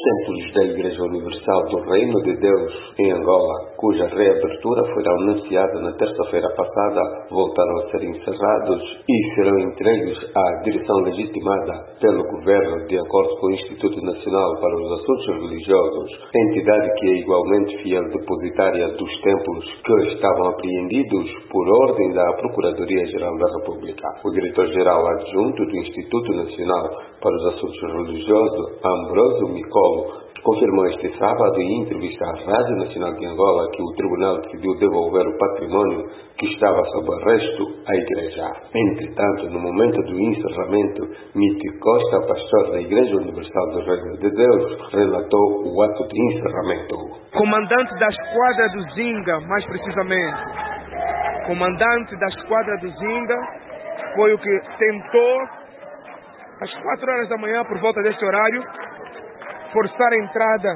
templos da Igreja Universal do Reino de Deus em Angola, cuja reabertura foi anunciada na terça-feira passada, voltaram a ser encerrados e serão entregues à direção legitimada pelo Governo, de acordo com o Instituto Nacional para os Assuntos Religiosos, entidade que é igualmente fiel depositária dos templos que estavam apreendidos por ordem da Procuradoria-Geral da República. O diretor-geral adjunto do Instituto Nacional para os Assuntos Religiosos, Ambrósio Micolo, confirmou este sábado em entrevista à Rádio Nacional de Angola que o tribunal decidiu devolver o património que estava sob arresto à Igreja. Entretanto, no momento do encerramento, Mítio Costa, pastor da Igreja Universal do Reino de Deus, relatou o ato de encerramento. Comandante da esquadra do Zinga, mais precisamente, comandante da esquadra do Zinga foi o que tentou, às 4 horas da manhã, por volta deste horário, forçar a entrada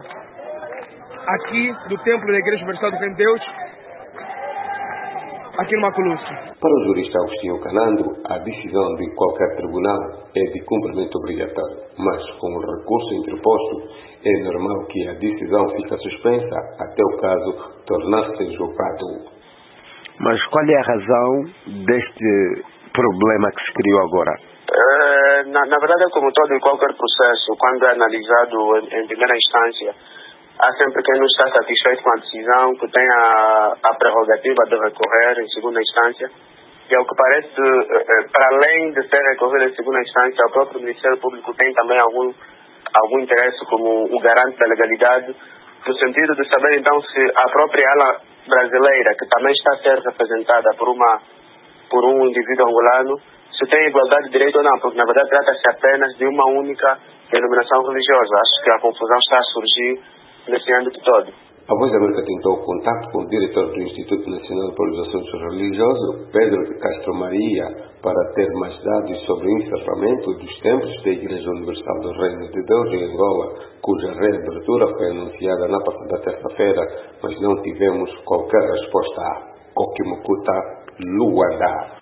aqui do templo da Igreja Universal do Reino de Deus, aqui no Maculuço. Para o jurista Agostinho Canando, a decisão de qualquer tribunal é de cumprimento obrigatório, mas com o recurso interposto, é normal que a decisão fique suspensa até o caso tornar-se julgado. Mas qual é a razão deste problema que se criou agora? Na verdade, como todo em qualquer processo, quando é analisado em primeira instância, há sempre quem não está satisfeito com a decisão, que tem a prerrogativa de recorrer em segunda instância. E ao que parece, para além de ter recorrido em segunda instância, o próprio Ministério Público tem também algum interesse como o garante da legalidade, no sentido de saber então se a própria ala brasileira, que também está a ser representada por um indivíduo angolano, se tem igualdade de direito ou não, porque na verdade trata-se apenas de uma única denominação religiosa. Acho que a confusão está a surgir nesse âmbito todo. A Voz da América tentou contato com o diretor do Instituto Nacional para os Assuntos Religiosos, Pedro de Castro Maria, para ter mais dados sobre o encerramento dos templos da Igreja Universal do Reino de Deus em Angola, cuja reabertura foi anunciada na passada terça-feira, mas não tivemos qualquer resposta. Coquimucuta, Luanda.